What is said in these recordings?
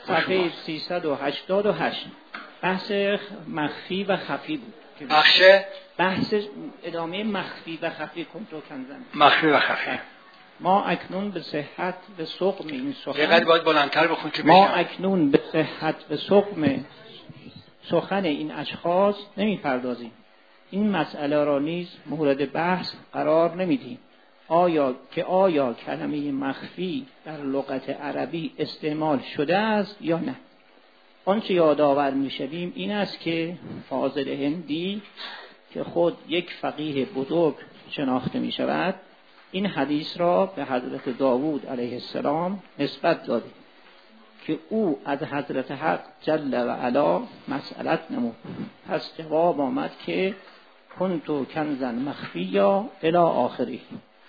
صفحه 388 بحث مخفی و خفی بود. بحث ادامه مخفی و خفی کنتو کنزن. مخفی و خفی. ما اکنون به صحت و سقم این سخن. دقیقاً باید بلندتر بخون که ما اکنون به صحت و سقم سخن این اشخاص نمیپردازیم. این مسئله را نیز مورد بحث قرار نمیدیم. آیا کلمه مخفی در لغت عربی استعمال شده است یا نه؟ آنچه یادآور میشویم این است که فاضل هندی که خود یک فقیه بزرگ شناخته می شود این حدیث را به حضرت داوود علیه السلام نسبت داده که او از حضرت حق جل و علا مسئلت نمود. پس جواب آمد که کنتو کنزن مخفیا الی آخری.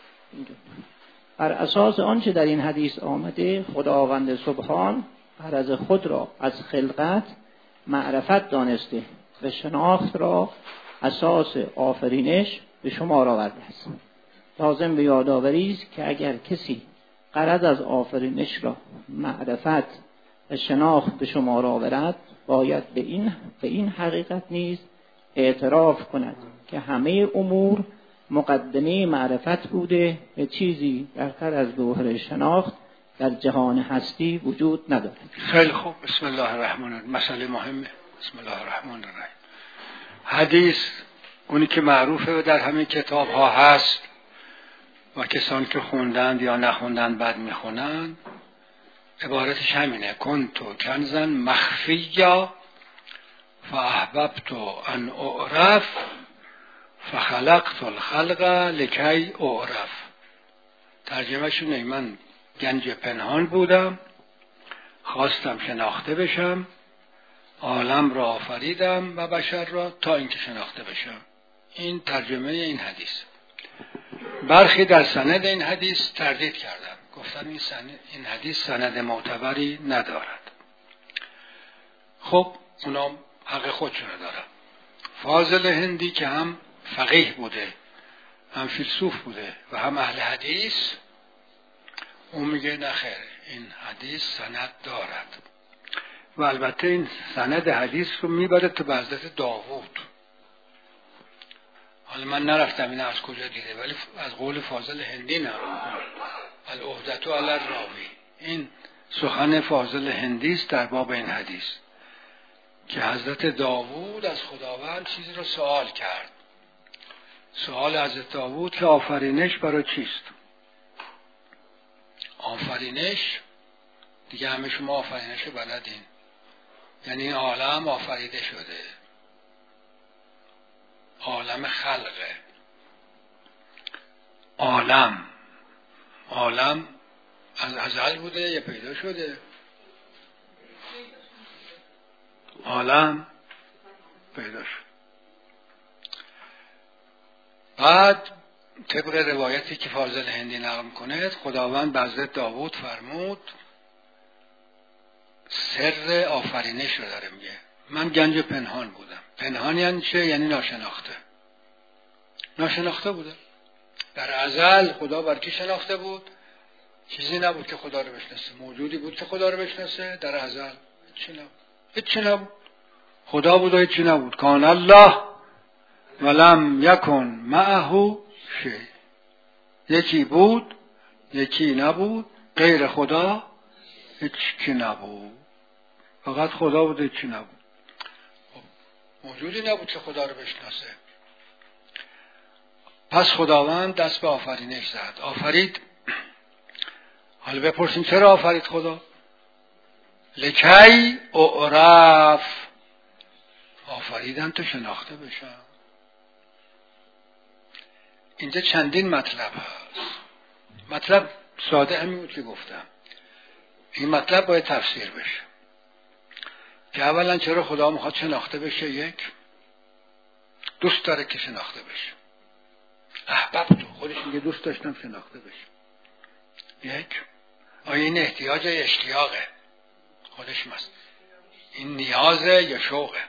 بر اساس آنچه در این حدیث آمده خداوند سبحان غرض خود را از خلقت معرفت دانسته و شناخت را اساس آفرینش به شمار آورده است. لازم به یادآوری است که اگر کسی غرض از آفرینش را معرفت و شناخت به شمار آورد باید به این حقیقت نیز اعتراف کند که همه امور مقدمه معرفت بوده و چیزی برتر از گوهر شناخت در جهان هستی وجود ندارد. خیلی خوب. بسم الله الرحمن الرحیم. مسئله مهمه. بسم الله الرحمن الرحیم. حدیث اونی که معروفه در همه کتاب ها هست و کسانی که خوندند یا نخوندند بعد میخونند عبارتش همینه: کنتو کنزن مخفیا فاحببت ان اعرف فخلقت الخلق لکی اعرف. ترجمه شونه: من گنج پنهان بودم، خواستم شناخته بشم، عالم را آفریدم و بشر را تا اینکه شناخته بشم. این ترجمه این حدیث. برخی در سند این حدیث تردید کردند، گفتن این حدیث سند معتبری ندارد. خب اونا حق خودشونه دارن. فاضل هندی که هم فقیه بوده، هم فیلسوف بوده و هم اهل حدیث، اون میگه نخیر، این حدیث سند دارد و البته این سند حدیث رو میبره تو به حضرت داوود. حالا من نرفتم این از کجا دیده، ولی از قول فاضل هندی نرم العهدة علی الراوی. این سخن فاضل هندی است در باب این حدیث که حضرت داوود از خداوند چیزی رو سوال کرد. سوال حضرت داوود که آفرینش برای چیست؟ آفرینش دیگه همه شما آفرینش رو بلدین، یعنی این عالم آفریده شده، عالم خلقه. عالم از ازل بوده یا پیدا شده؟ عالم پیدا شد. بعد طبق روایتی که فاضل هندی نقل کنه خداوند به حضرت داوود فرمود، سر آفرینش رو داره میگه. من گنج پنهان بودم. پنهان یعنی چه؟ یعنی ناشناخته بوده. در ازل خدا بر کی شناخته بود؟ چیزی نبود که خدا رو بشناسه. موجودی بود که خدا رو بشناسه؟ در ازل هیچی نبود. خدا بود و هیچی نبود. کان الله ولم یکن معه شیء. یکی بود، یکی نبود، غیر خدا هیچی نبود. فقط خدا بود، هیچی نبود. موجودی نبود که خدا رو بشناسه. پس خداوند دست به آفرینش زد، آفرید. حالا بپرسیم چرا آفرید خدا؟ لکی اعرف. آفریدن تو شناخته بشن. اینجا چندین مطلب هست. مطلب ساده همین بود که گفتم. این مطلب باید تفسیر بشه که اولا چرا خدا میخواد شناخته بشه؟ یک، دوست داره که شناخته بشه. احببتو، خودش میگه دوست داشتم شناخته بشه. یک، آیا این احتیاج یا اشتیاقه؟ خودش مست. این نیازه یا شوقه؟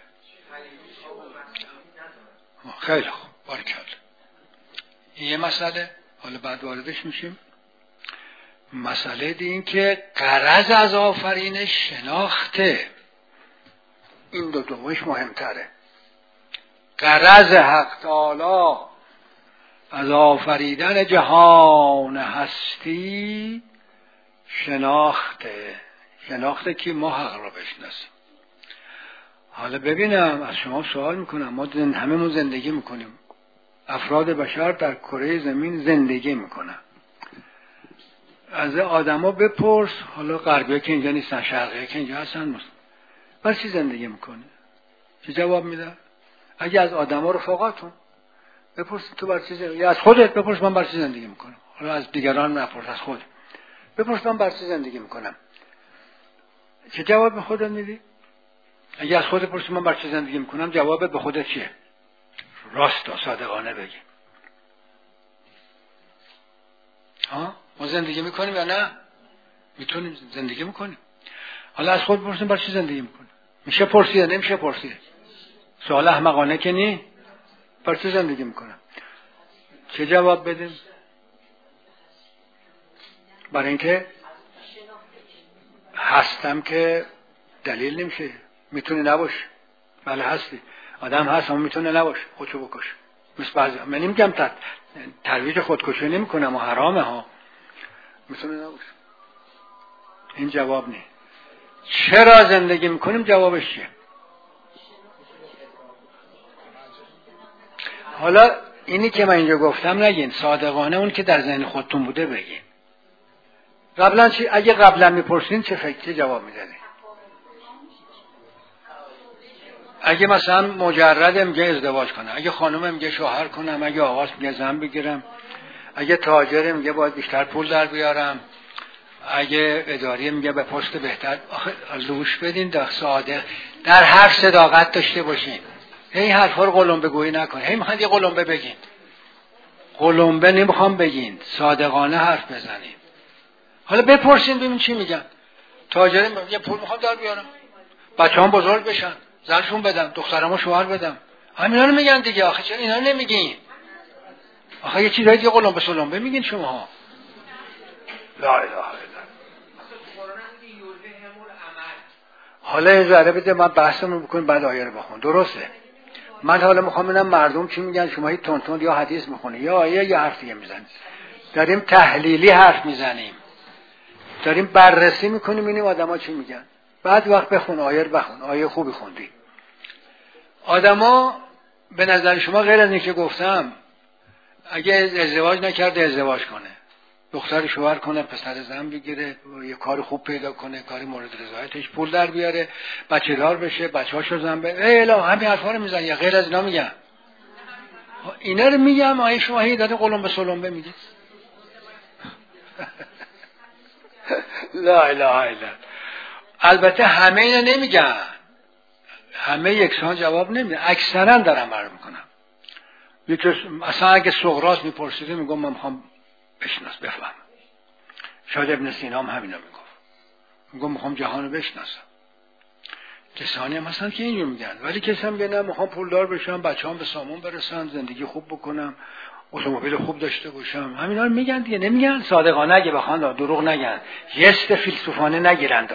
خیلی خوب، بارکالله. این یه مسئله. حالا بعد واردش میشیم. مسئله این که غرض از آفرینش شناخته، این دومش مهمتره. غرض حق تعالی از آفریدن جهان هستی شناخته که ما حق را بشناسیم. حالا ببینم از شما سوال میکنم، ما هممون زندگی میکنیم، افراد بشر در کره زمین زندگی میکنن. از آدما بپرس، حالا غربی‌ها که اینجا نیستن، شرقی‌ها که اینجا هستن، برای چی زندگی میکنه؟ چه جواب میدن؟ اگه از آدما رفقاتون بپرس تو برای چی زندگی، یا از خودت بپرس من برای چی زندگی میکنم. حالا از دیگران نپرس، از خود بپرس من برای چی زندگی میکنم. چه جواب به خودت میدی؟ اگه از خودت بپرسی من برای چی زندگی میکنم، جوابت به خودت چیه؟ راست و صادقانه بگی. ما زندگی میکنیم یا نه؟ میتونیم زندگی میکنیم. حالا از خود بپرسیم برای چی زندگی میکنیم. میشه پرسید؟ نمیشه پرسید؟ سوال احمقانه که نی. برای چی زندگی میکنم؟ چه جواب بدیم؟ برای اینکه هستم که دلیل نمیشه. میتونه نباش. بله هستی. آدم هست اما میتونه نباش. خودشو بکش. مثل بعضی من نمیگم ترویج خودکشی نمیکنم و حرامه ها. میتونه نباش. این جواب نه. چرا زندگی میکنیم؟ جوابش چیه؟ حالا اینی که من اینجا گفتم نگین، صادقانه اون که در ذهن خودتون بوده بگین. قبلا چی؟ اگه قبلا میپرسین چه فکری جواب میدادین؟ اگه مثلا مجرد میگه ازدواج کنم، اگه خانم میگه شوهر کنم، اگه آقاس میگه زن بگیرم، اگه تاجر میگه باید بیشتر پول در بیارم، اگه اداری میگه به پست بهتر. آخه لوش بدین، در صادق در حرف صداقت داشته باشین. این حرفا رو قلمبه گویی نکنین. هی میخواید یه قلمبه بگین. قلمبه نمیخوام بگین، صادقانه حرف بزنین. حالا بپرسین ببین چی میگن. تاجر میگه پول میخوام در بیارم، بچه‌ام بزرگ بشن، زنشون بدم، دخترامو شوهر بدم. همینا رو میگن دیگه. آخه چرا اینا رو نمیگین؟ آخه یه چیزایی دیگه قلمبه سلمبه میگین شماها. لا اله الا الله. حالا این ذره بده من بحثمون بکنیم بعد آیه رو بخون. درسته؟ من حالا میخوام ببینم مردم چی میگن. شما هی تون یا حدیث میخونی یا آیه یا حرف دیگه میزنید. داریم تحلیلی حرف میزنیم، داریم بررسی میکنیم ببینیم آدما چی میگن. بعد وقت بخون آیه رو بخون. آیه خوبی خوندی. آدما به نظر شما غیر از اینکه گفتم اگه ازدواج نکرده ازدواج کنه، دختر شوهر کنه، پسر زن بگیره، یه کار خوب پیدا کنه، کاری مورد رضایتش، پول در بیاره، بچه دار بشه، بچه‌هاشو زن به الا همین حرفا رو میزنن یا غیر از اینا میگن؟ اینا رو میگم. آیه شما هی داره قلمبه سلمبه میگید. لا اله الا الله. البته همه اینا نمیگن، همه یکسان جواب نمیدن، اکثرا دارم معلوم میکنم. اصلا اگه سقراط میپرسیده میگم من میخوام بفهم. شاید ابن سینا هم همینا میگم میخوام جهانو بشناسم. کسانی هم هستن که اینجور میگن، ولی کسی هم میگه نه میخوام پولدار بشم، بچه‌ام به سامون برسن، زندگی خوب بکنم، اتومبیل خوب داشته باشم. همینا رو میگن دیگه. نمیگن صادقانه اگه بخوان، دروغ نگن، جست فیلسوفانه نگیرند.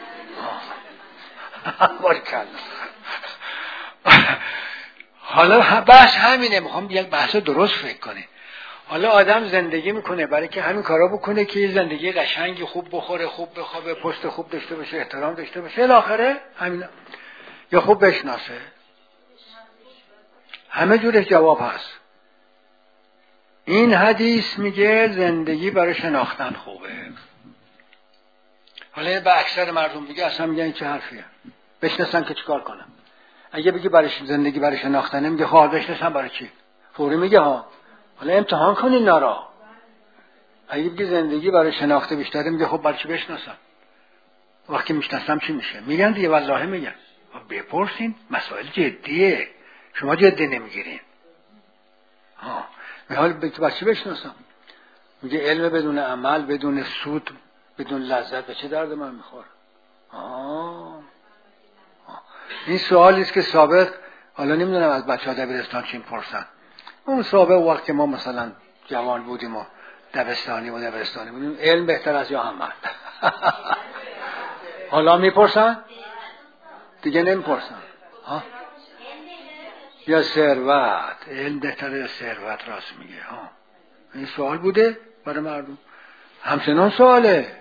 بارکالله. حالا بحث همینه. میخوام یک بحث درست فکر کنه. حالا آدم زندگی میکنه برای که همین کارا بکنه که زندگی قشنگی، خوب بخوره، خوب بخوابه، پست خوب داشته باشه، احترام داشته باشه، الاخره همین یا خوب بشناسه. همه جورش جواب هست. این حدیث میگه زندگی برای شناختن خوبه. حالا به اکثر مردم بگه اصلا میگن این چه حرفیه؟ بشناسن که چیکار کنم؟ اگه بگی برای زندگی برای شناختن، میگه خب بشناسن برای چی؟ فوری میگه ها. حالا امتحان کنین نارا. اگه بگی زندگی برای شناخته بیشتره، میگه خب برای چی بشناسم؟ وقتی میشناسم چی میشه؟ میگن دیگه والله میگن. بپرسین، مسائل جدیه. شما جدی نمیگیرین. حالا برای چی بشناسم؟ میگه علم بدون عمل، بدون سود، بدون لذت به چه درد من میخوره؟ این سوالی است که سابق، حالا نمیدونم از بچه‌ها دبیرستان چی میپرسن. اون سابق وقت که ما مثلا جوان بودیم و دبستانی و دبستانی بودیم علم بهتر از یا عمل. حالا میپرسن دیگه نمیپرسن یا ثروت، علم بهتره یا ثروت؟ راست میگه. این سوال بوده برای مردم، همچنان سواله.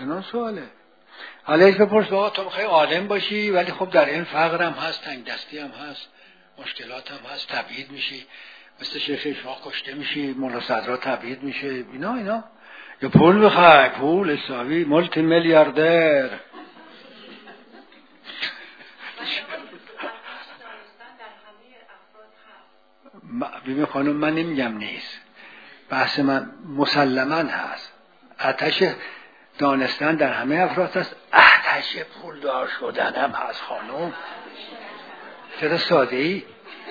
حالا ایش بپرس بابا تو میخوای عالم باشی ولی خب در این فقر هم هست، تنگ دستی هم هست، مشکلات هم هست، تبعید میشی، مثل شیخ اشراق کشته میشی، مولا صدرا تبعید میشه، اینا یا پول میخوای، پول حسابی، مولتی میلیاردر. ببین خانم من نمیگم نیست، بحث من مسلماً هست. آتش دانستن در همه افراد هست، آتش پولدار شدن هم هست خانم. چرا ساده ای؟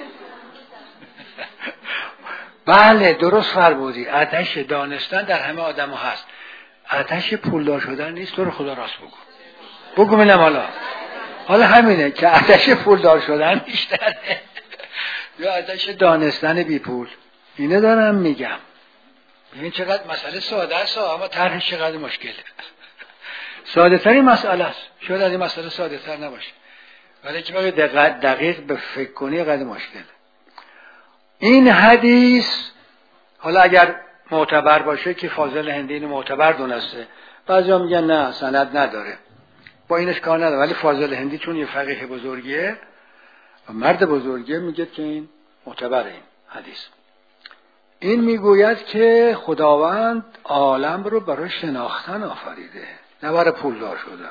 بله درست فرمودی، آتش دانستن در همه آدم هست، آتش پولدار شدن نیست. تو رو خدا راست بگو ببینم. حالا همینه که آتش پولدار شدن بیشتره یا آتش دانستن بی پول. اینه دارم میگم. ببین چقدر مسئله ساده است اما طرحش چقدر مشکله. ساده ترین مسئله است، شاید از این مسئله ساده تر نباشه ولی که باید دقیق به فکر کنی قدر مشکله. این حدیث حالا اگر معتبر باشه که فاضل هندی اینو معتبر دونسته، بعضیا میگن نه سند نداره، با اینش کار نداره، ولی فاضل هندی چون یه فقیه بزرگیه و مرد بزرگیه میگه که این معتبره. این حدیث این میگوید که خداوند عالم رو برای شناختن آفریده، نه برای پولدار شدن.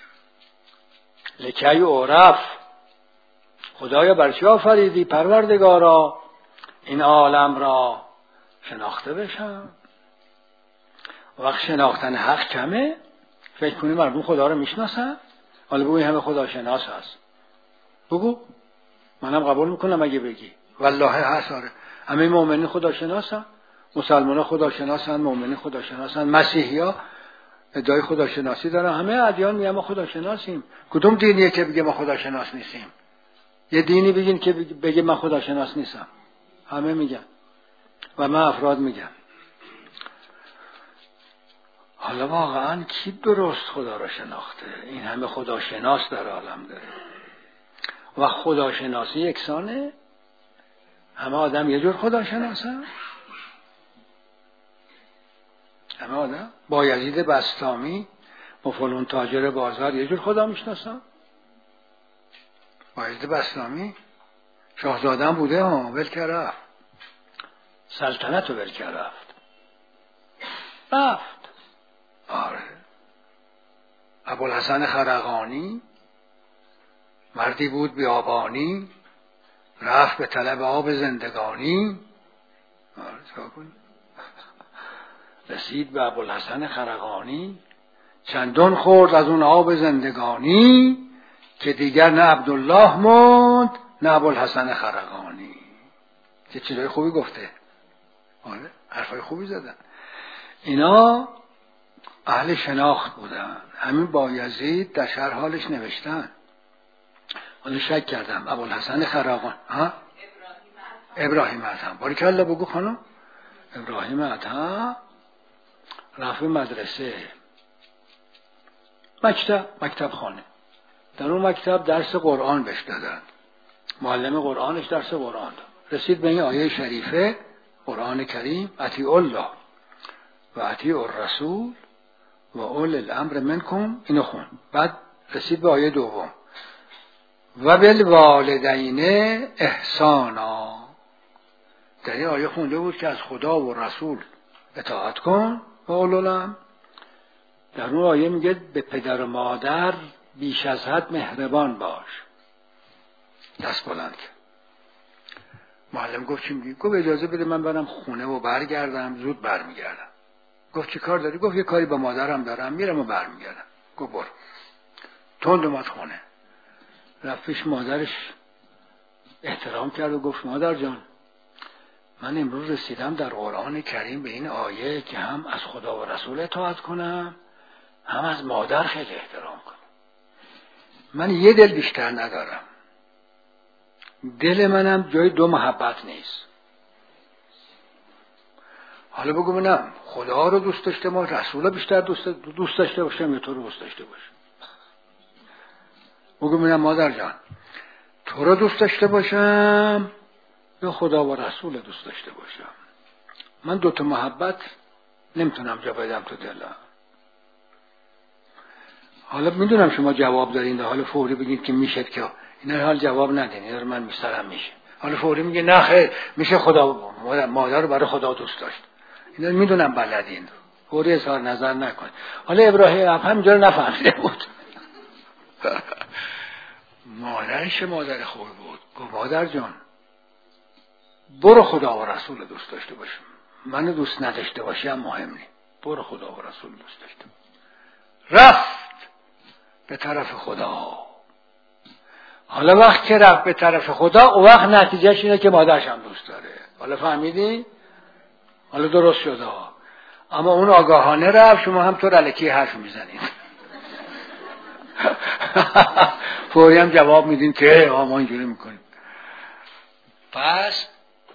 لکی عرف، خدایا برای چی آفریدی پروردگارا این عالم را؟ شناخته بشم. وقت شناختن حق کمه، فکر کنی مردم خدا رو میشناسن؟ حالا بگوی همه خدا شناس هست، بگو منم قبول میکنم اگه بگی والله هست. آره همه مؤمنین خدا شناسن، مسلمان خدا شناسن، مؤمنین خدا شناسن، مسیحی ها ادعای خدا شناسی دارن، همه ادیان میگن ما خدا شناسیم. کدوم دینیه که بگه ما خدا شناس نیستیم؟ یه دینی بگین که بگه من خدا شناس نیستم. همه میگن و من افراد میگن. حالا واقعا کی درست خدا را شناخته؟ این همه خدا شناس در عالم داره و خدا شناسی یکسانه؟ همه آدم یه جور خدا شناسن؟ همه آدم؟ بایزید بسطامی با فلان تاجر بازار یه جور خدا میشناسن؟ بایزید بسطامی شاهزاده هم بوده ول که رفت، سلطنت رو ول که رفت. آره ابوالحسن خرقانی مردی بود بیابانی، رفت به طلب آب زندگانی. رسید به ابوالحسن خرقانی، چندان خورد از اون آب زندگانی که دیگر نه عبدالله موند نه ابوالحسن خرقانی. چه چیزای خوبی گفته. آره حرفای خوبی زدن. اینا اهل شناخت بودن. همین بایزید در شرح حالش نوشتن. حالا شک کردم ابوالحسن خرقان ابراهیم ادهم باریکالله بگو خانم. ابراهیم ادهم رفت مدرسه، مکتب خانه. در اون مکتب درس قرآن بهش دادن، معلم قرآنش درس قرآن داد. رسید به این آیه شریفه قرآن کریم اطیعوا الله و اطیعوا الرسول و اول الامر منکم. اینو خون. بعد رسید به آیه دوم و بالوالدین احسانا. در این آیه خونده بود که از خدا و رسول اطاعت کن و اولو الامر. در اون آیه میگه به پدر و مادر بیش از حد مهربان باش. دست بلند کرد. معلم گفت چی میگی؟ گفت اجازه بده من برم خونه و برگردم، زود برمیگردم. گفت چی کار داری؟ گفت یه کاری با مادرم دارم، میرم و برمیگردم. گفت برو. تند اومد خونه. رفت پیش مادرش احترام کرد و گفت مادر جان من امروز رسیدم در قرآن کریم به این آیه که هم از خدا و رسول اطاعت کنم هم از مادر خیلی احترام کنم. من یه دل بیشتر ندارم، دل منم جای دو محبت نیست. حالا بگو ببینم خدا رو دوست داشته ما رسول بیشتر دوست داشته باشم یا تو رو دوست داشته باشم؟ بگو ببینم مادر جان تو رو دوست داشته باشم یا خدا و رسول دوست داشته باشم؟ من دوتا محبت نمیتونم جا بدم تو دلم. حالا میدونم شما جواب دارین، حالا فوری بگید که میشه، که اینا حال جواب ندین، اینا رو من میسترم میشه. حالا فوری میگه نه خیر میشه خدا مادر رو برای خدا دوست داشت. اینا میدونم بلدین، فوری اظهار نظر نکن. حالا ابراهیم همینجا رو نفهمیده بود. مادرش مادر خوبی بود، گفت مادر جان برو خدا و رسول دوست داشته باشم، منو دوست نداشته باشی هم مهم نیست، برو خدا و رسول دوست داشته باش. رفت به طرف خدا. حالا وقت که رفت به طرف خدا اون وقت نتیجهش اینه که مادرش هم دوست داره. حالا فهمیدی؟ حالا درست شده. اما اون آگاهانه رفت، شما هم طور الکی حرف میزنید. فوری هم جواب میدین که ما اینجوری میکنیم. پس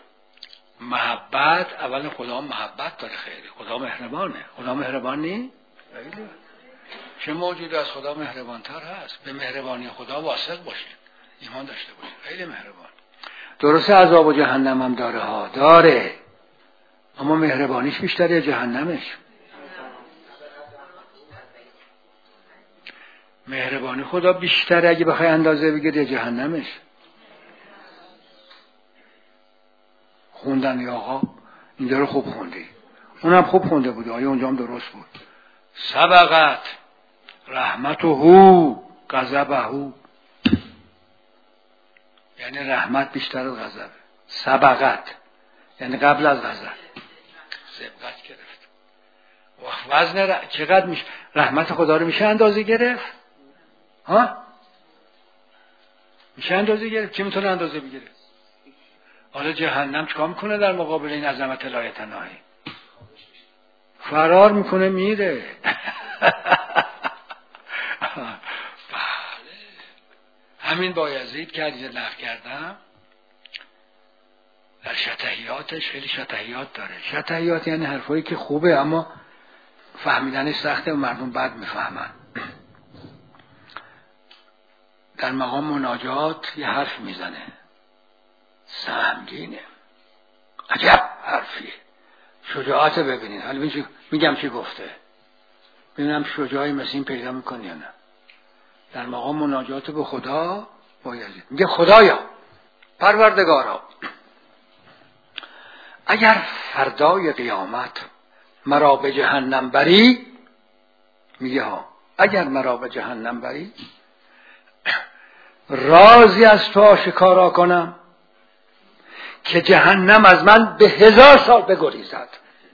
محبت، اول خدا محبت داره، خیلی خدا مهربانه. خدا مهربان نی؟ خیلی. چه موجود از خدا مهربانتر هست؟ به مهربانی خدا واثق باشید، ایمان داشته باشید، خیلی مهربان. درسته عذاب و جهنم هم داره ها، داره، اما مهربانیش بیشتره جهنمش. مهربانی خدا بیشتره اگه بخوای اندازه بگیری جهنمش. خوندن یا آقا اینجا رو خوب خوندی، اونم خوب خونده بودی، آیا اونجا هم درست بود. سبقت رحمته غضبه، یعنی رحمت بیشتر از غضب. سبقت یعنی قبل از غضب، سبقت گرفت. وزن چقدر میشه رحمت خدا رو میشه اندازه گرفت؟ ها؟ میشه اندازه گرفت؟ چی میتونه اندازه بگیره؟ حالا جهنم چیکار میکنه در مقابل این عظمت لایتناهی؟ فرار میکنه میره. بله همین بایزید که عریض نقل کردم در شطحیاتش خیلی شطحیات داره. شطحیات یعنی حرفایی که خوبه اما فهمیدنش سخته و مردم بد میفهمن. در مقام مناجات یه حرف میزنه سهمگینه، عجب حرفیه، شجاعت ببینید. حالا میگم چی گفته، ببینم شجاعی مثل این پیدا میکنی یا نه. در مقام مناجات به خدا بایزید میگه خدایا پروردگارا اگر فردای قیامت مرا به جهنم بری، میگه ها اگر مرا به جهنم بری رازی از تو آشکارا کنم که جهنم از من به 1000 سال بگریزد.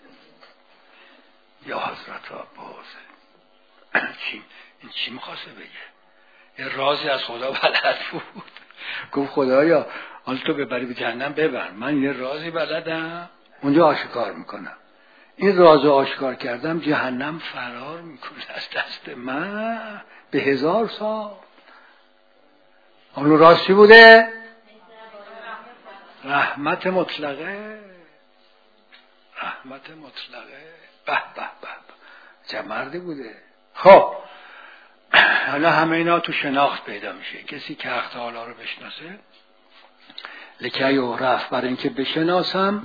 یا حضرت عباس این چی میخواسته بگه؟ یه رازی از خدا بلد بود. گفت خدایا حالا تو ببری به جهنم ببر، من یه رازی بلدم اونجا آشکار میکنم. این راز آشکار کردم جهنم فرار میکنه از دست من به 1000 سال. اون راز چی بوده؟ رحمت مطلقه. رحمت مطلقه. به به به چه مردی بوده. خب حالا همه اینا تو شناخت پیدا میشه. کسی که حق تعالی رو بشناسه لکی و رفت برای اینکه بشناسم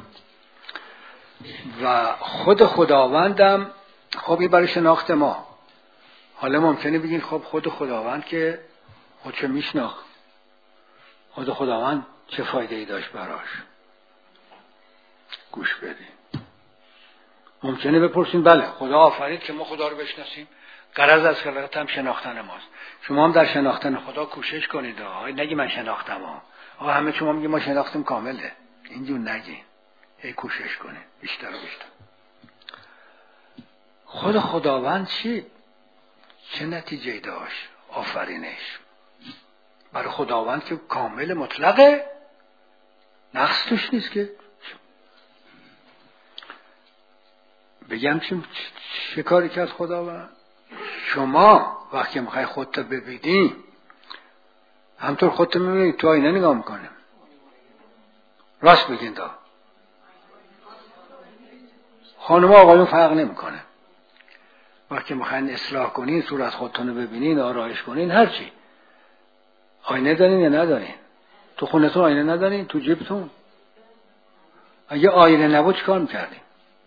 و خود خداوندم. خب این برای شناخت ما. حالا ممکنه بگین خب خود خداوند که خودشو میشناخت، خود خداوند چه فایده ای داشت براش؟ گوش بدین. ممکنه بپرسین بله خدا آفرید که ما خدا رو بشناسیم، غرض از خلقت هم شناختن ماست. شما هم در شناختن خدا کوشش کنید. نگی من شناختم ها، همه شما میگی ما شناختیم کامله، اینجور نگین، هی کوشش کنید بیشتر و بیشتر. خود خداوند چه نتیجه داشت آفرینش؟ برای خداوند که کامل مطلقه، نقص توش نیست که. بگم چه کاری کرد خداوند؟ شما وقتی میخوای خودت ببینی همطور خودت میبینی، تو آینه نگاه میکنه. راست بگین دا. خانم آقایون فرق نمیکنه. وقتی میخواین اصلاح کنین، صورت خودتون رو ببینین، آرایش کنین، هرچی. آینه دارین یا ندارین؟ تو خونتون آینه ندارین؟ تو جیبتون؟ اگه آینه نبود چیکار میکردین؟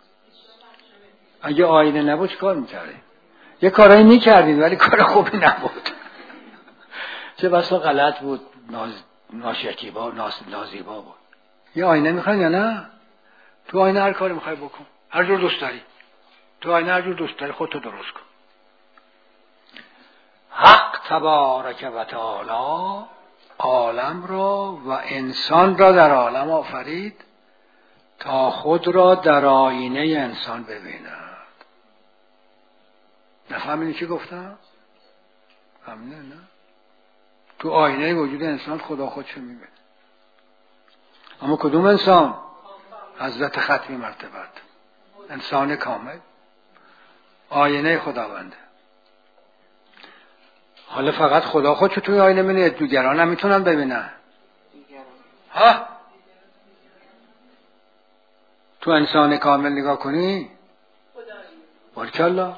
اگه آینه نبود چیکار میکردین؟ یه کارایی میکردین ولی کار خوبی نبود. چه بسا غلط بود، ناشکیبا، نازیبا بود. یه آینه میخواین یا نه؟ تو آینه هر کاری میخوای بکن، هر جور دوست داری. تو آینه هر جور دوست داری خودتو درست کن. حق تبارک و تعالی عالم را و انسان را در عالم آفرید تا خود را در آینه انسان ببیند. نفهمیدی چی گفتم؟ فهمیدی نه؟ تو آینه وجود انسان خدا خودشو میبینه. اما کدوم انسان؟ حضرت ختمی مرتبت، انسان کامل، آینه خداونده. حالا فقط خدا خودشو توی آینه میبینه، دیگران هم میتونن ببینن. ها؟ تو انسان کامل نگاه کنی؟ بارکالله.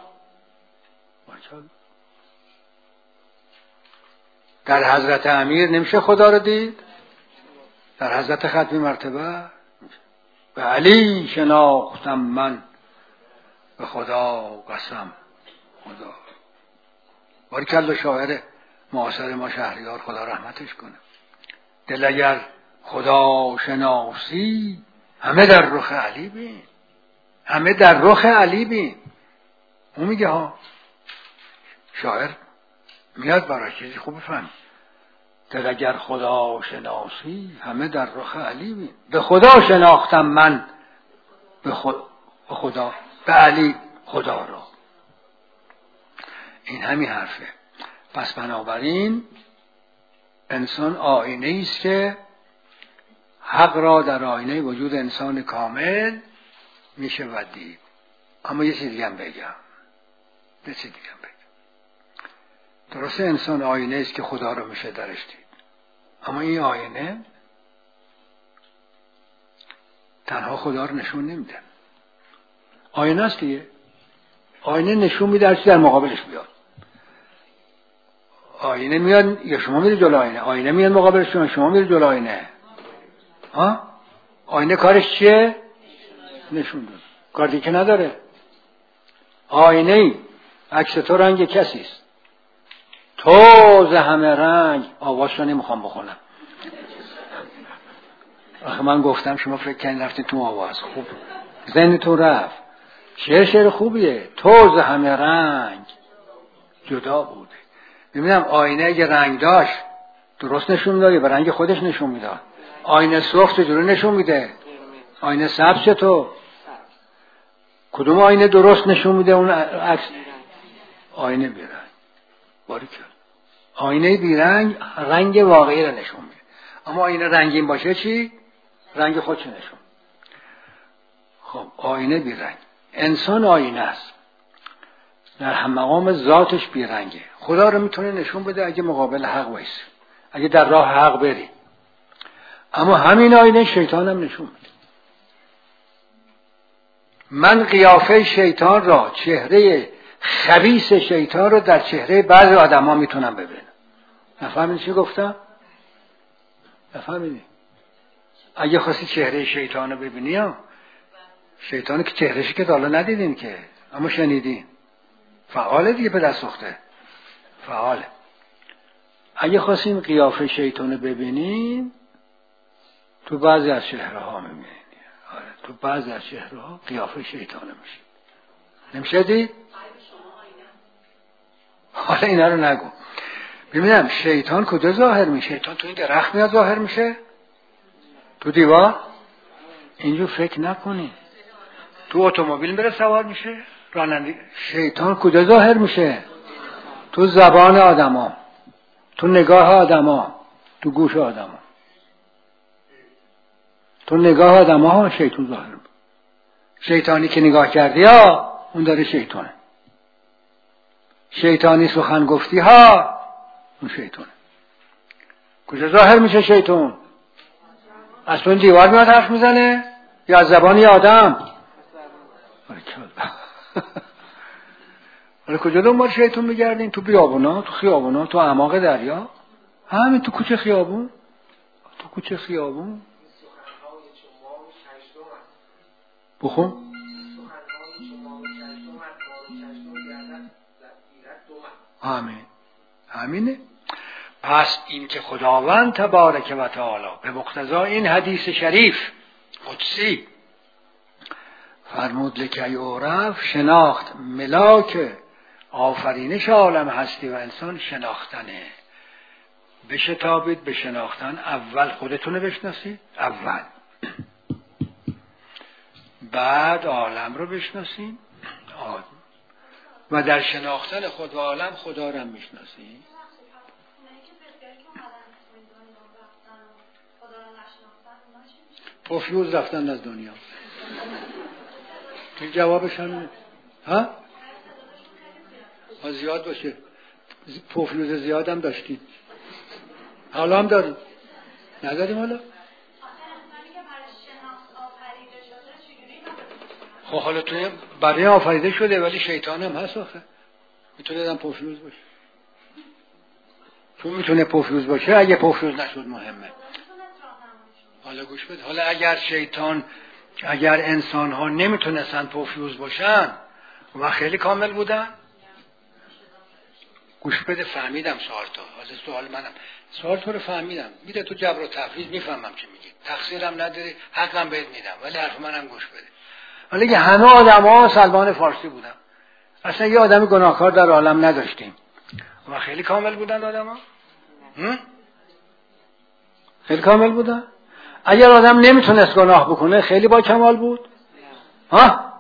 در حضرت امیر نمیشه خدا رو دید؟ در حضرت ختمی مرتبه به علی شناختم من، به خدا قسم خدا. بارکالله شاعر معاصر ما شهریار، خدا رحمتش کنه. دل اگر خدا شناسی همه در رخ علی بین، همه در رخ علی بین. اون میگه ها، شاعر میاد برای چیزی خوب فهم. دل اگر خدا شناسی همه در رخ علی بین. به خدا شناختم من، به خدا، به علی خدا را. این همین حرفه. پس بنابراین انسان آینه است که حق را در آینه وجود انسان کامل میشه دید. اما یه چیز دیگه هم بگم. درسته انسان آینه است که خدا رو میشه درش دید. اما این آینه تنها خدا رو نشون نمیده. آینه است دیگه. آینه نشون میده هر چیزی در مقابلش بیاد. آینه میاد یا شما میری جلو آینه، آینه میاد مقابل شما میری جلو آینه. ها؟ آینه کارش چیه؟ نشون داد. کار دیگه نداره. آینه عکس تو رنگ کسی است. توز همه رنگ. آوازشو نمیخوام بخونم. آخه من گفتم شما فکر کنید رفتید تو آواز. خوب ذهنتون رفت. شعر خوبیه. توز همه رنگ جدا بوده. ببینم آینه اگه رنگ داشت درست نشون میداد یا به رنگ خودش نشون میداد؟ آینه سرخ چجوری نشون میده؟ آینه سبز چطور؟ کدوم آینه درست نشون میده اون عکس؟ آینه بیرنگ. باریکلا. آینه بیرنگ رنگ واقعی رو نشون میده. اما آینه رنگین باشه چی؟ رنگ خودش نشون. خب آینه بیرنگ. انسان آینه است. در هم مقام ذاتش بیرنگه. خدا رو میتونه نشون بده اگه مقابل حق وایسی، اگه در راه حق بری. اما همین آینه شیطان هم نشون میده. من قیافه شیطان را، چهره خبیث شیطان رو در چهره بعضی آدم ها میتونم ببینم. نفهمیدی چی گفتم؟ نفهمیدی؟ اگه خواستی چهره شیطان رو ببینی ها، شیطانی که چهرهشی که حالا ندیدین که اما شنیدین، فعاله دیگه، به دست سوخته فعاله. اگه خواستیم قیافه شیطان رو ببینیم تو بعضی از چهره ها میبینیم. آره تو بعضی از چهره ها قیافه شیطان میشه. نمیشه دید؟ حالا اینا رو نگو. ببینم شیطان کجا ظاهر میشه؟ شیطان تو این درخت میاد ظاهر میشه؟ تو دیوار؟ اینجور فکر نکنی. تو اتومبیل میره سوار میشه؟ راننده. شیطان کجا ظاهر میشه؟ تو زبان آدما، تو نگاه آدما، تو گوش آدما. تو نگاه آدما شیطان ظاهر میشه. شیطانی که نگاه کردی ها اون داره شیطانه. شیطانی سخن گفتی ها اون شیطانه. کجا ظاهر میشه شیطان؟ از اون دیوار میاد حرف میزنه یا از زبانی آدم؟ حالا کجا دنبال شیطون میگردین؟ تو بیابونا، تو خیابونا، تو اعماق دریا، همین تو کوچه خیابون، تو کوچه خیابون. بخون. همینه. پس این که خداوند تبارک و تعالی به مقتضا این حدیث شریف قدسی فرمود لکی یعرف، شناخت ملاک آفرینش عالم هستی و انسان شناختنه. بشتابید به شناختن. اول خودتونه بشناسید، اول بعد عالم رو بشناسید، و در شناختن خود و عالم خدا رو هم میشناسید. پوفیوز رفتن از دنیا. این جوابش همینه. ها؟ زیاد باشه. پوفیوز زیاد هم داشتیم. حالا هم داریم. نداریم حالا؟ خب حالا توی برای آفریده شده، ولی شیطان هم هست آخه. میتونه هم پوفیوز باشه. چون میتونه پوفیوز باشه، اگه پوفیوز نشد مهمه. حالا گوش بده. حالا اگر شیطان، اگر انسان ها نمیتونستن پوفیوز باشن و خیلی کامل بودن، گوش بده. فهمیدم سوال تو. حالا سوال منم. سوال تو رو فهمیدم. میره تو جبر و تفریض، میفهمم چی میگی. تقصیرم نداری، حقم بهت میدم، ولی حرف منم گوش بده. حالا که همه آدم‌ها سلمان فارسی بودن، اصلا یه آدم گناهکار در عالم نداشتیم و خیلی کامل بودن آدم‌ها. خیلی کامل بودن. اگر آدم نمیتونست گناه بکنه خیلی با کمال بود. ها؟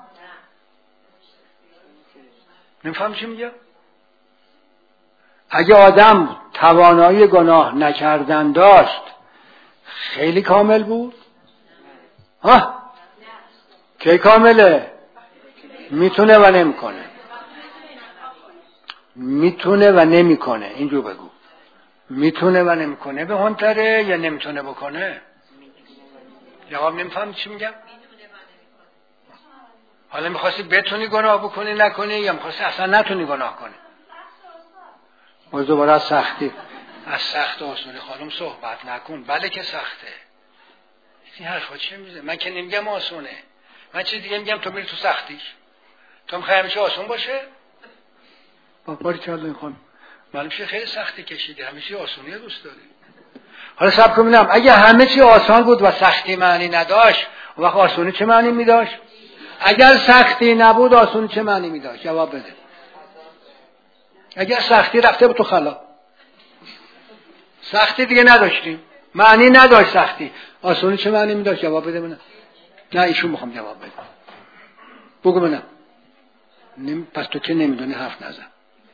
نمیفهم چی میگم؟ اگه آدم توانایی گناه نکردن داشت خیلی کامل بود. ها؟ کی کامله؟ میتونه و نمیکنه. میتونه و نمیکنه. اینجور بگو. میتونه و نمیکنه. به هنتره یا نمیتونه بکنه؟ جواب نمیفهم چی میگم؟ حالا میخواستی بتونی گناه بکنی نکنی، یا میخواستی اصلا نتونی گناه کنی؟ باز دوباره از سختی، از سخت آسونی خانم صحبت نکن. بله که سخته. این حرفا چه میزه؟ من که نمیگم آسونه، من چیز دیگه میگم. تو میری تو سختیش. تو میخوای همیشه آسون باشه؟ باری چالو این خانم معلوم شه خیلی سختی کشیده، همیشه آسونی دوست داری. حالا صبر کن ببینم، اگه همه چی آسان بود و سختی معنی نداشت، اون وقت آسونی چه معنی میداشت؟ اگر سختی نبود آسونی چه معنی میداشت؟ جواب بده. اگر سختی رفته بود تو خلا، سختی دیگه نداشتیم، معنی نداشت سختی، آسونی چه معنی میداشت؟ جواب بده منم. نه ایشون میخوام جواب بده. بگو منم. پس تو که نمیدونی حرف نزن.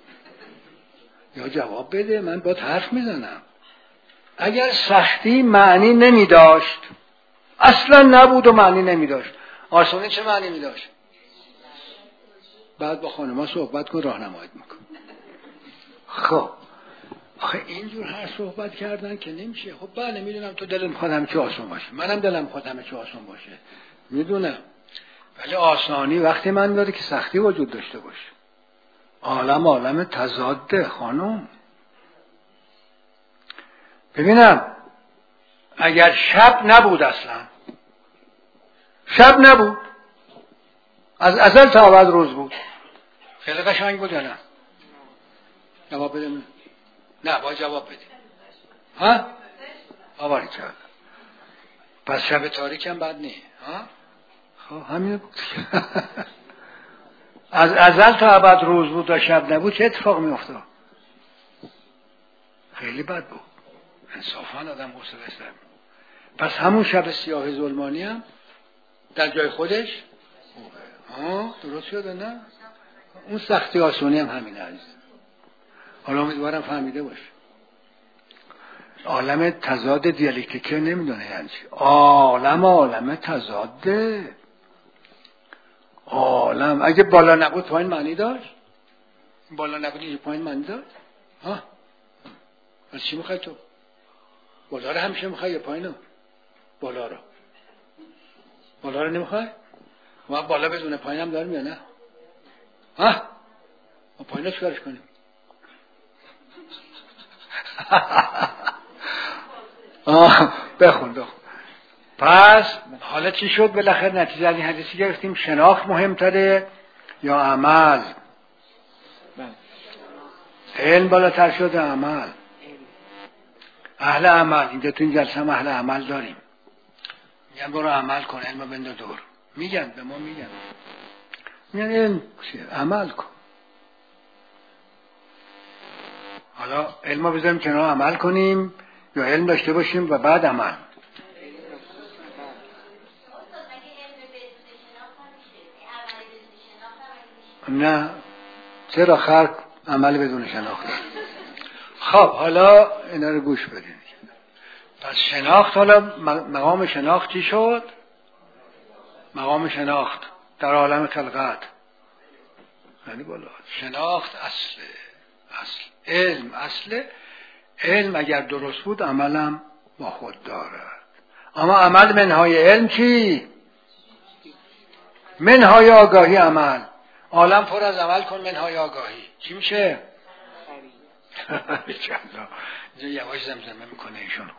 یا جواب بده، من باید حرف میزنم. اگر سختی معنی نمی داشت، اصلا نبود و معنی نمی داشت، آسانی چه معنی می داشت؟ بعد با خانم‌ها صحبت کن، راهنماییت میکن. خب آخه اینجور هر صحبت کردن که نمیشه. خب بله میدونم تو دلت میخواد همه چی آسان باشه، منم دلم میخواد همه چی آسان باشه، میدونم. ولی آسانی وقتی من داره که سختی وجود داشته باشه. عالم تضاده خانم. ببینم اگر شب نبود، اصلا شب نبود، از ازل تا ابد روز بود، خیلی قشنگ بود یا نه؟ جواب بده من. نه باید جواب بده. ها؟ آواری کرد. پس شب تاریک هم بد نیست. ها؟ خب همین بود. از ازل تا ابد روز بود و شب نبود، چه اتفاق می افتاد؟ خیلی بد بود. انصافا آدم حوصله سر. پس همون شب سیاه ظلمانی هم در جای خودش خوبه. درست شده نه؟ اون سختی آسونی هم همینه عزیز. حالا امیدوارم فهمیده باشه. عالم تضاد دیالکتیکی نمیدونه یعنی چی. عالم تضاده. عالم اگه بالا نبود پایین معنی داشت؟ بالا نبود اینجا پایین معنی داشت؟ ها؟ از چی میخوای تو؟ بالا رو همیشه میخوای یا پایین رو؟ بالا رو نمیخوای؟ ما بالا بدون پایین هم داریم یا نه؟ ها؟ ما پایین چیکارش کنیم؟ بخون. پس حالا چی شد؟ بالاخره نتیجه از این حدیثی گرفتیم شناخت مهمتره یا عمل؟ علم بالاتر شده عمل. اهل عمل اینجا تو این جلسه هم اهل عمل داریم، میگن برو عمل کن، علم بنده دور. میگن به ما میگن علم عمل کن. حالا علم رو بذاریم کنار عمل کنیم یا علم داشته باشیم و بعد عمل؟ نه، چرا خلق عمل بدون شناخت؟ خب حالا اینا رو گوش بدین. پس شناخت، حالا مقام شناخت چی شد؟ مقام شناخت در عالم خلقت یعنی بالا شناخت اصل علم اصله. علم اگر درست بود عملم با خود دارد. اما عمل منهای علم چی؟ منهای آگاهی عمل. عالم پر از عمل کن منهای آگاهی چی میشه؟ اینجا یواش زمزمه میکنه ایشون.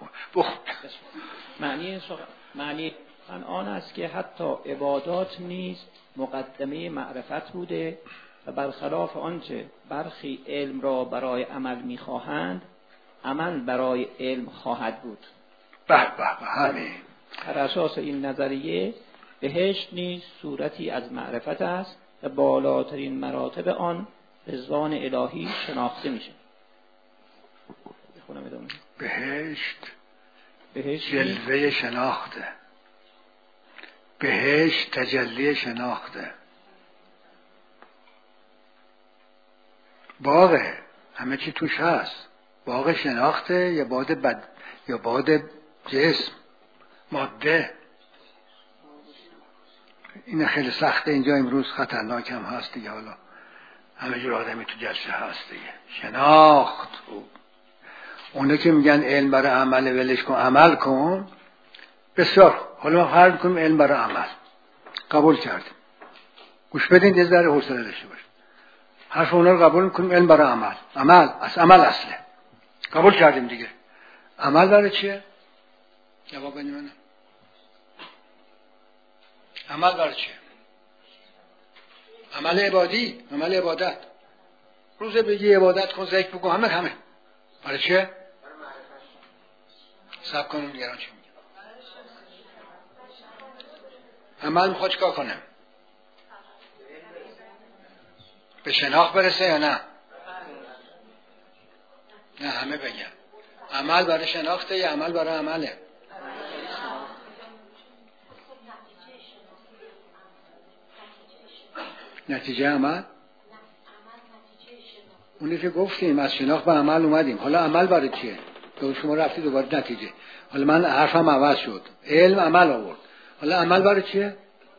معنی آن است که حتی عبادات نیز مقدمه معرفت بوده و برخلاف آنچه برخی علم را برای عمل میخواهند، عمل برای علم خواهد بود. همین. بر اساس این نظریه بهشت نیز صورتی از معرفت است و بالاترین مراتب آن رضوان الهی شناخته میشه. بخونم ادامه. بهشت جلوه شناخته، بهشت تجلی شناخته، باغه همه چی توش هست. باغ شناخته یا باد جسم ماده. این خیلی سخته اینجا امروز، خطرناک هم هست دیگه. حالا همه جور آدمی تو جلسه هست دیگه. شناخت اونه که میگن علم برای عمل ولش کن عمل کن، بسیار. حالا ما فرض کنیم علم برای عمل قبول کردیم. گوش بدین یه ذره حوصله داشته باشید. حرف اونا رو قبول میکنیم علم برای عمل. عمل اصله. قبول کردیم دیگه. عمل برای چیه؟ جواب بدید منم. عمل برای چیه؟ عمل عبادی، عمل عبادت. روزه بگی عبادت کن، ذکر بگو، همه. برای چیه؟ صبر کنیم دیگران چی میگه. عمل میخواد چیکار کنه؟ به شناخت برسه یا نه؟ نه همه بگن. عمل برای شناخته یا عمل برای عمله؟ نتیجه عمل؟ اونی که گفتیم از شناخت به عمل اومدیم. حالا عمل برای چیه؟ شما رفتی دوباره نتیجه. حالا من حرفم عوض شد. علم عمل آورد. حالا عمل برای چیه؟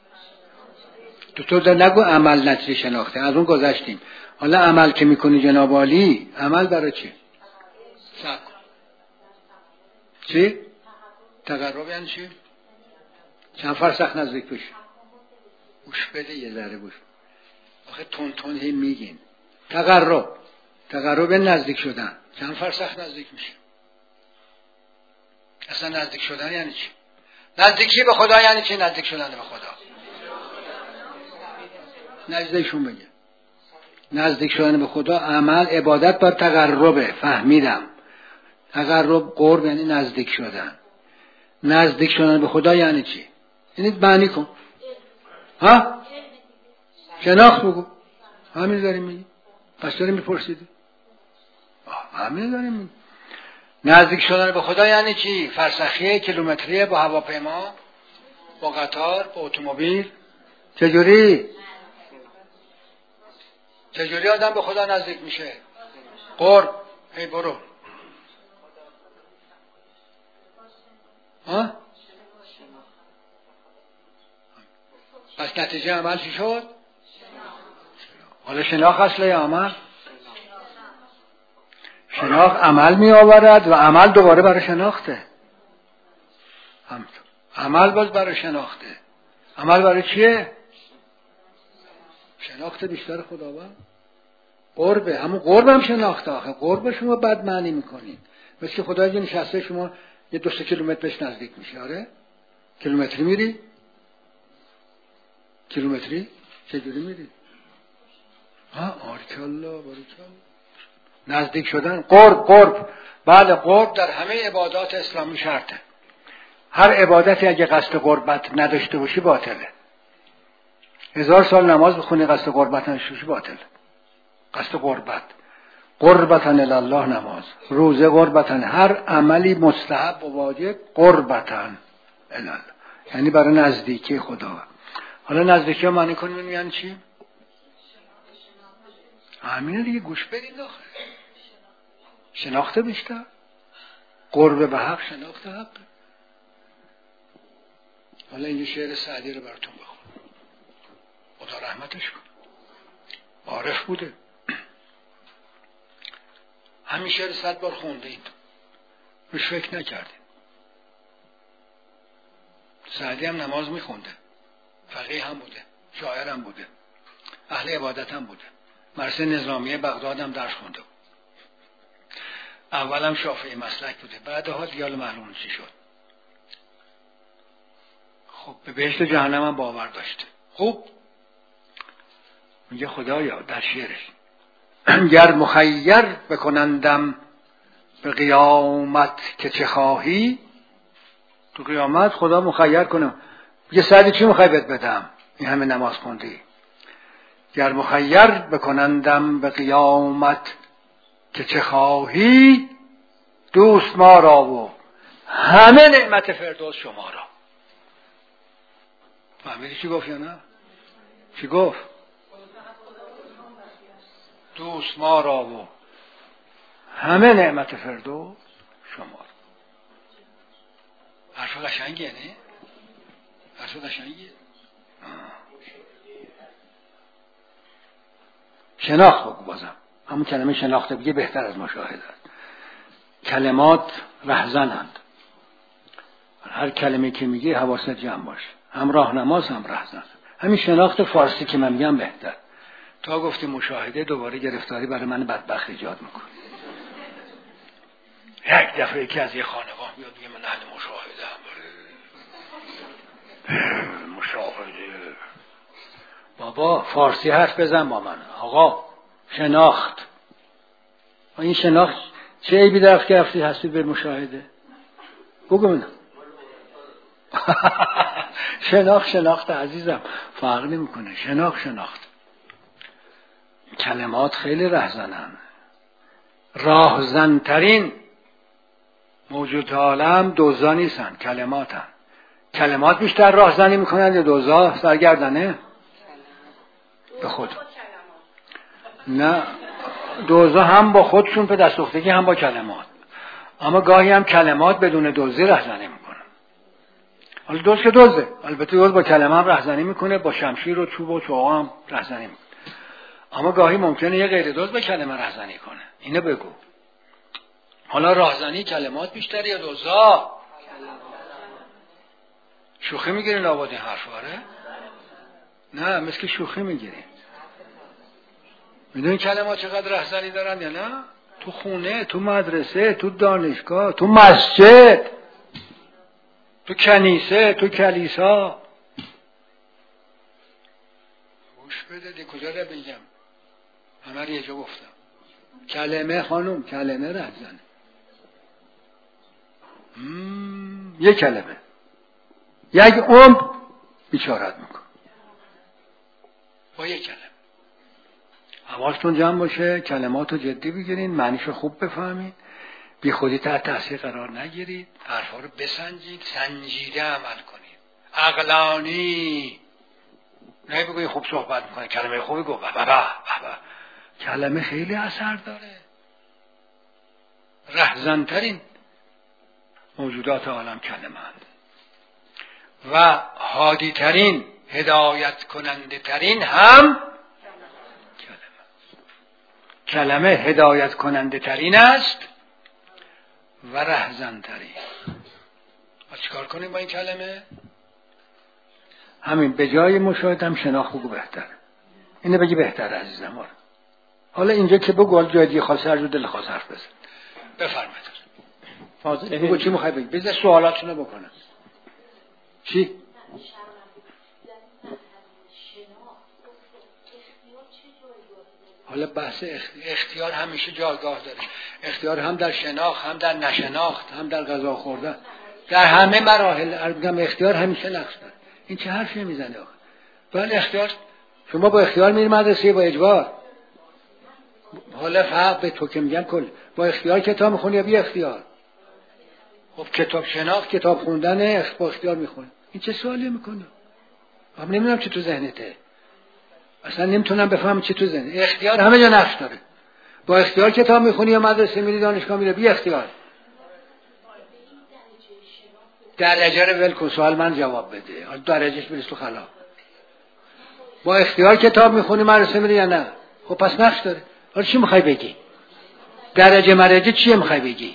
تو نگو عمل نتیجه شناخته، از اون گذشتیم. حالا عمل که میکنی جناب عالی، عمل برای چی؟ چی؟ تقرب یعنی چی؟ چند فرسخ نزدیک بشی. گوش بده یه ذره گوش. آخه تون هی میگین تقرب نزدیک شدن. چند فرسخ نزدیک میشه؟ اصلا نزدیک شدن یعنی چی؟ نزدیکی به خدا یعنی چی؟ نزدیک شدن به خدا. نزدیکشون بگه. نزدیک شدن به خدا عمل عبادت با تقربه. فهمیدم. تقرب قرب یعنی نزدیک شدن. نزدیک شدن به خدا یعنی چی؟ یعنی معنی کن. ها؟ شناخت بگو. همین داریم میگی. پس داریم میپرسیدی. همین داریم میگی. نزدیک شدن به خدا یعنی چی؟ فرسخیه، کیلومتریه، با هواپیما، با قطار، با اتومبیل. چجوری آدم به خدا نزدیک میشه؟ قرب. هی برو. ها؟ پس نتیجه عمل چی شد؟ حالا شناخت اصله یا عمل؟ شناخت عمل می آورد و عمل دوباره برای شناخته. عمل باز برای شناخته. عمل برای چیه؟ شناخت بیشتر خداوند. قربه، همون قرب هم شناخته. آخه قرب شما بد معنی میکنین. مثل خدای جون نشسته شما یه 2 کیلومتر بهش نزدیک میشه. آره کیلومتری میری؟ کیلومتری؟ چجوری میری؟ آرکالله باریکالله. نزدیک شدن. قرب. بله قرب در همه عبادات اسلامی شرطه. هر عبادتی اگه قصد قربت نداشته باشی باطله. 1000 سال نماز بخونی قصد قربت نداشته باشی باطله. قصد قربتن الله نماز، روزه قربتن، هر عملی مستحب و واجب قربتن الله، یعنی برای نزدیکی خدا. حالا نزدیکی ها معنی کنیم یعنی چی؟ همینه دیگه، گوش بدین داخل. شناخته بیشتر، قرب به حق، شناخته حق. حالا این شعر سعدی رو براتون بخونم. خدا رحمتش کن، عارف بوده. همین شعر 100 بار خوندید، روش فکر نکردید. سعدی هم نماز میخونده، فقیه هم بوده، شاعر هم بوده، اهل عبادت هم بوده، مدرسه نظامیه بغداد هم درس خونده. اولم شافعی مسلک بوده، بعدها دیگه معلوم چی شد. خب به بهشت و جهنم هم باور داشته. خوب میگه خدایا در شعرش گر مخیر بکنندم به قیامت که چه خواهی، تو قیامت خدا مخیر کنم. یه سعدی چی میخوای بهت بدم؟ این همه نماز خوندی. گر مخیر بکنندم به قیامت که چه خواهی، دوست ما را و همه نعمت فردوس شما را. فهمیدی چی گفت یا نه؟ چی گفت؟ دوست ما را و همه نعمت فردوس شما را. حرف قشنگیه نه؟ حرف قشنگیه. شناخت بگو. بازم همون کلمه شناخته بگه بهتر از مشاهده است. کلمات رهزنند. هر کلمه که میگه حواست جمع باشه، هم راهنماز هم رهزن. همین شناخت فارسی که من میگم بهتر. تا گفتی مشاهده دوباره گرفتاری برای من بدبخت ایجاد میکنه. یک دفعه که از یه خانقاه میاد میگه من اهل مشاهده هم. مشاهده بابا فارسی حرف بزن با من. آقا شناخت، این شناخت چه عیبی درست گرفتی هستی به مشاهده؟ بگو من. شناخت عزیزم فرق نمیکنه. شناخت کلمات خیلی رهزنن. راهزنترین موجود عالم دوزا نیستن، کلماتن. کلمات بیشتر راهزنی میکنن یا دوزا سرگردنه؟ به خود نه، دوزا هم با خودشون به دست افتگی هم با کلمات. اما گاهی هم کلمات بدون دوزی راهزنی میکنن. حالا دوز که دوزه، البته دوز با کلمه هم راهزنی میکنه، با شمشیر و چوب و چوغا هم راهزنی میکنه. اما گاهی ممکنه یه غیر دوز به کلمه راهزنی کنه. اینو بگو. حالا راهزنی کلمات بیشتر یا دوزا؟ شوخی میگیرین آباد این حرفاره؟ نه مثل که شوخی میگیرین. میدونی کلمات چقدر راهزنی دارن یا نه؟ تو خونه، تو مدرسه، تو دانشگاه، تو مسجد، تو کنیسه، تو کلیسا. گوش بده دی کجا رو بگم؟ همه رو یه جا گفتم. کلمه خانم، کلمه راهزنه. یک کلمه یک عمر بیچارت میکن با یک کلمه. حواستون جمع باشه، کلماتو جدی بگیرین، معنیشو خوب بفهمین، بی خودی تحت تاثیر قرار نگیرید، حرفا رو بسنجید، سنجیده عمل کنید، عقلانی. نه بگوی خوب صحبت میکنه، کلمه خوبی گفت کلمه خیلی اثر داره. رهزنترین موجودات عالم کلمه هست و هادی ترین، هدایت کننده ترین هم کلمه هدایت کننده ترین است و رهزن ترین. ما چیکار کنیم با این کلمه؟ همین به جای مشاهده هم شناخت بگو بهتر. اینو بگی بهتره عزیزم. حالا اینجا که بگو جای دیگه خاص هر جور دل خاص حرف بزن. بفرمایید. فاضل بگو چی میخوای بگی؟ بذار سوالاتونو بکنم. چی؟ حالا بحث اختیار همیشه جایگاه داره. اختیار هم در شناخت، هم در نشناخت، هم در غذا خوردن، در همه مراحل میگم اختیار همیشه نقش داره. این چه حرفی میزنه آخه؟ ولی اختیار شما با اختیار میری مدرسه با اجبار. حالا فرق به تو که میگم کل با اختیار کتاب میخونی یا بی اختیار؟ خب کتاب شناخت، کتاب خوندن با اختیار میخونی. این چه سوالی میکنی؟ من نمیدونم چی تو ذهنته. اصلا نمیتونم بفهمم چی تو ذهنته. اختیار همه جا نقش داره. با اختیار کتاب میخونی یا مدرسه میری دانشگاه میری بی اختیار؟ درجه رو ول کن، سوال من جواب بده. حالا درجهش بریز تو خلا. با اختیار کتاب میخونی مدرسه میری یا نه؟ خب پس نقش داره. حالا چی میخوای بگی؟ درجه مرجه چیه میخوای بگی؟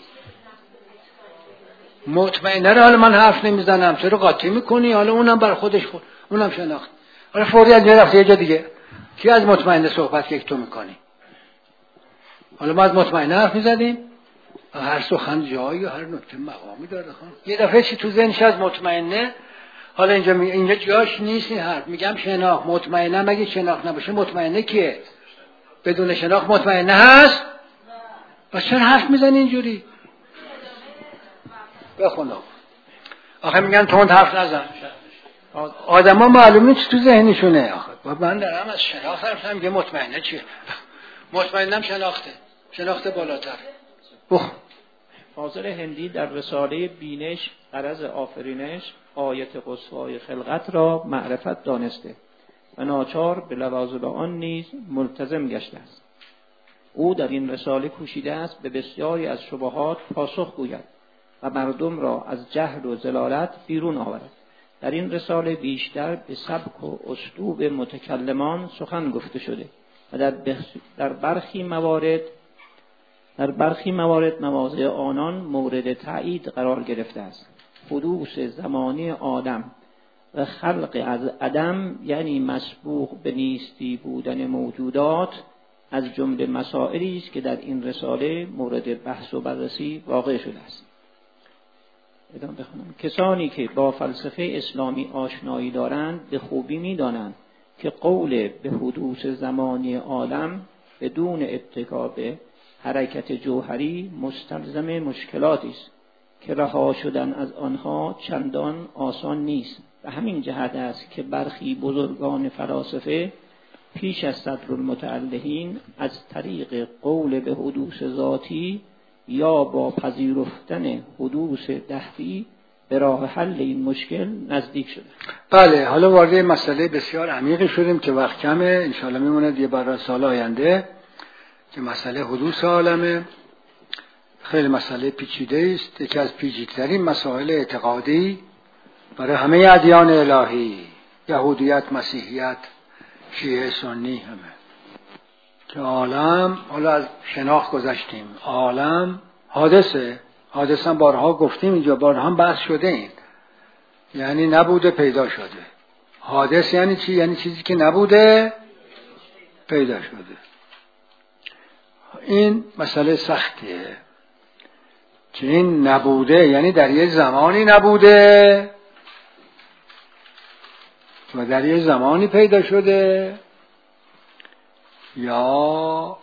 مطمئنه رو حالا من حرف نمیزنم، چرا قاطی میکنی؟ حالا اونم بر خودش خود، اونم شناخت. حالا فوری از رفته یه جا دیگه. کی از مطمئنه صحبت که تو میکنی؟ حالا ما از مطمئنه حرف میزدیم. هر سخن جایی و هر نکته مقامی داره. یه دفعه چی تو ذهنش از مطمئنه. حالا اینجا جاش نیست این حرف. میگم شناخت مطمئنه، مگه شناخت نباشه مطمئنه کیه؟ بدون شناخت مطمئنه هست؟ پس چرا حرف میزنی اینجوری؟ بخون آخه میگن تند حرف نزن. آدم ها معلوم نیست تو ذهنشونه. آخه من دارم از شناخت حرف میگه مطمئنه چیه؟ مطمئنم شناخته بالاتر. فاضل هندی در رساله بینش غرض آفرینش آیت قصوای خلقت را معرفت دانسته و ناچار به لوازم آن نیز ملتزم گشته است. او در این رساله کوشیده است به بسیاری از شبهات پاسخ گوید و مردم را از جهل و ضلالت بیرون آورد. در این رساله بیشتر به سبک و اسلوب متکلمان سخن گفته شده و در برخی موارد مواضع آنان مورد تأیید قرار گرفته است. حدوث زمانی آدم و خلق از عدم یعنی مسبوق به نیستی بودن موجودات از جمله مسائلی است که در این رساله مورد بحث و بررسی واقع شده است. ادامه بخونم. کسانی که با فلسفه اسلامی آشنایی دارند به خوبی می‌دانند که قول به حدوث زمانی عالم بدون اتکا به حرکت جوهری مستلزم مشکلاتی است که رها شدن از آنها چندان آسان نیست. و همین جهت است که برخی بزرگان فلاسفه پیش از صدرالمتعلهین از طریق قول به حدوث ذاتی یا با پذیرفتن حدوث دهری به راه حل این مشکل نزدیک شده. بله، حالا وارد مسئله بسیار عمیقی شدیم که وقت کمه، انشاءالله میمونه یه برای سال آینده که مسئله حدوث عالمه. خیلی مسئله پیچیده است، یکی از پیچیده‌ترین مسائل اعتقادی برای همه ادیان الهی، یهودیت، مسیحیت، شیعه، سنی، همه که عالم، حالا از شناخت گذشتیم، عالم حادثه هم بارها گفتیم اینجا، بارها هم بحث شده این، یعنی نبوده پیدا شده. حادث یعنی چی؟ یعنی چیزی که نبوده پیدا شده. این مسئله سختیه که این نبوده یعنی در یه زمانی نبوده و در یه زمانی پیدا شده یا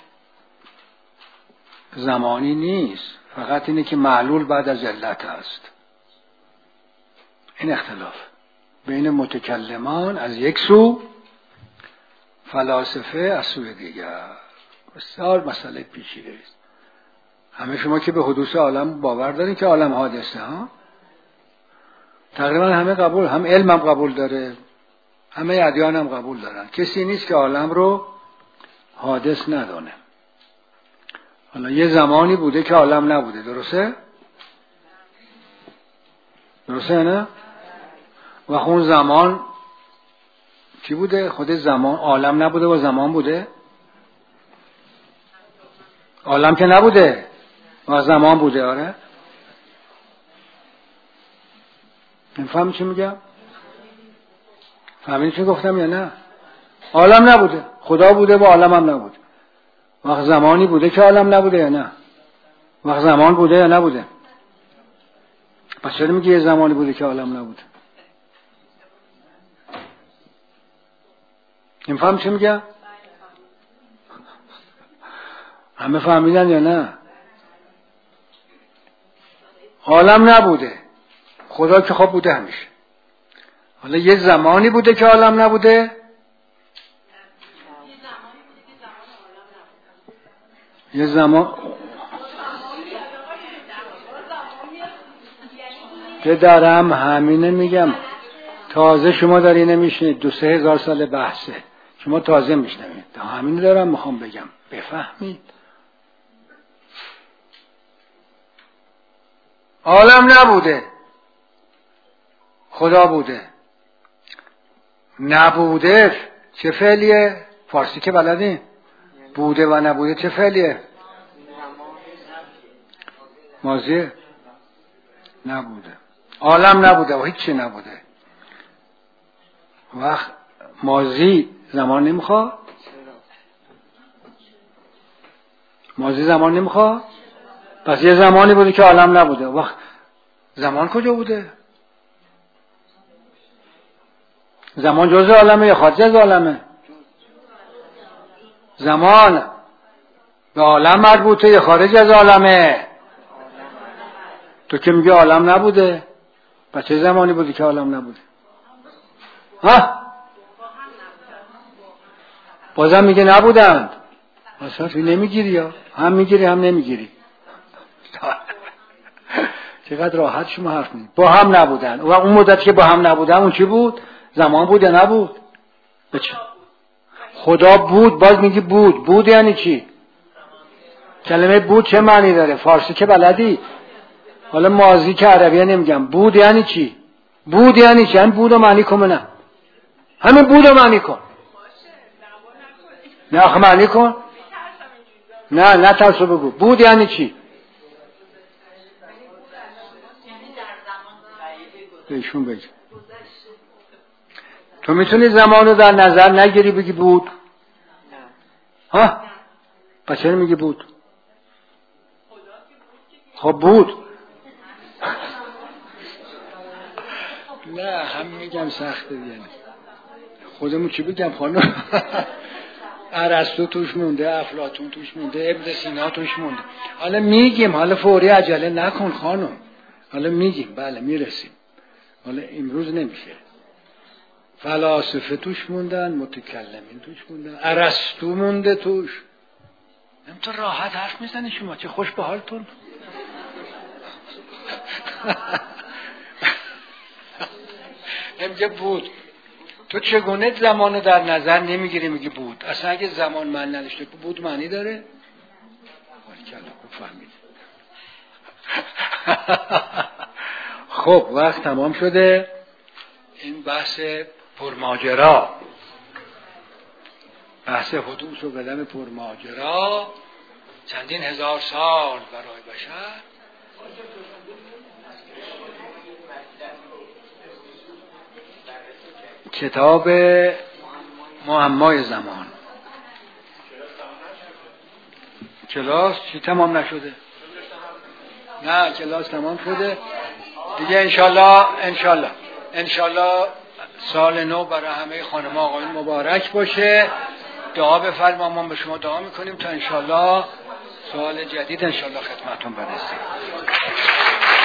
زمانی نیست، فقط اینه که معلول بعد از علت است. این اختلاف بین متکلمان از یک سو، فلاسفه از سوی دیگر. بسیار مسئله پیچیده است. همه شما که به حدوث عالم باور دارین که عالم حادثه ها، تقریبا همه قبول، هم علم هم قبول داره، همه ادیان هم قبول دارن. کسی نیست که عالم رو حادث ندانه. حالا یه زمانی بوده که عالم نبوده، درسته؟ درسته نه؟ و اون زمان چی بوده؟ خود زمان، عالم نبوده و زمان بوده؟ عالم که نبوده و زمان بوده. آره؟ نمی‌فهمی چی میگم؟ فهمیدی چی گفتم یا نه؟ عالم نبوده، خدا بوده و عالم هم نبوده. وقت زمانی بوده که عالم نبوده یا نه؟ وقت زمان بوده یا نبوده؟ پس چرا میگه یه زمانی بوده که عالم نبوده؟ این فهم چه میگه؟ همه فهمیدن یا نه؟ عالم نبوده، خدا که خب بوده همیشه. حالا یه زمانی بوده که عالم نبوده؟ یه زمان که دارم همینه میگم. تازه شما داری نمیشنید، 2-3 هزار سال بحثه، شما تازه میشنید. همینه دارم میخوام بگم، بفهمید. عالم نبوده، خدا بوده. نبوده چه فعلیه؟ فارسی که بلدین؟ بوده و نبوده چه فعلیه؟ ماضیه. نبوده، عالم نبوده و هیچی نبوده. وقت ماضی زمان نمیخواد؟ ماضی زمان نمیخواد؟ پس یه زمانی بوده که عالم نبوده. وقت زمان کجا بوده؟ زمان جز عالمه یا خارج از عالمه؟ زمان به عالم مربوطه یا خارج از عالمه؟ تو که میگه عالم نبوده، پس چه زمانی بوده که عالم نبوده؟ ها؟ بازم میگه نبودند. اصلا تو نمیگیری، یا هم میگیری هم نمیگیری. چقدر راحت شما حرف میزنید. با هم نبودن. و اون مدت که با هم نبودن اون چی بود؟ زمان بود یا نبود؟ بچه خدا بود، باز میگی بود. بود یعنی چی؟ کلمه بود چه معنی داره؟ فارسی که بلدی؟ حالا ماضی که عربیه نمیگم. بود یعنی چی؟ بود یعنی چی؟ همین بود و معنی کن. نه همین بود و معنی کن. نه آخه معنی کن. نه ترسو بگو. بود یعنی چی؟ ایشون بگی. تو میتونی زمان رو در نظر نگیری بگی بود؟ ها؟ پس چرا میگی بود؟ خب بود. نه هم میگم سخته دیگه. خودمون چی بگم خانم؟ ارسطو توش مونده، افلاطون توش مونده، ابن سینا توش مونده. حالا میگیم، حالا فوری عجله نکن خانم. حالا میگیم، بله میرسیم. حالا امروز نمیشه. فلاسفه توش موندن، متکلمین توش موندن، ارسطو مونده توش. تو راحت حرف میزنی شما، چه خوش به حالتون. نمیگه بود. تو چگونه زمانو در نظر نمیگیری میگی بود؟ اصلا اگه زمان معنی نداشته بود معنی داره؟ فهمید. خب وقت تمام شده. این بحث پرماجرا، بحث حدوث و قدم پرماجرا چندین هزار سال برای بشر. کتاب معمای زمان. کلاس چی تمام نشده؟ نه کلاس تمام شده دیگه. انشالله سال نو برای همه خانم آقایون مبارک باشه. دعا بفرما، ما به شما دعا میکنیم تا انشالله سال جدید انشالله خدمتون برسیم.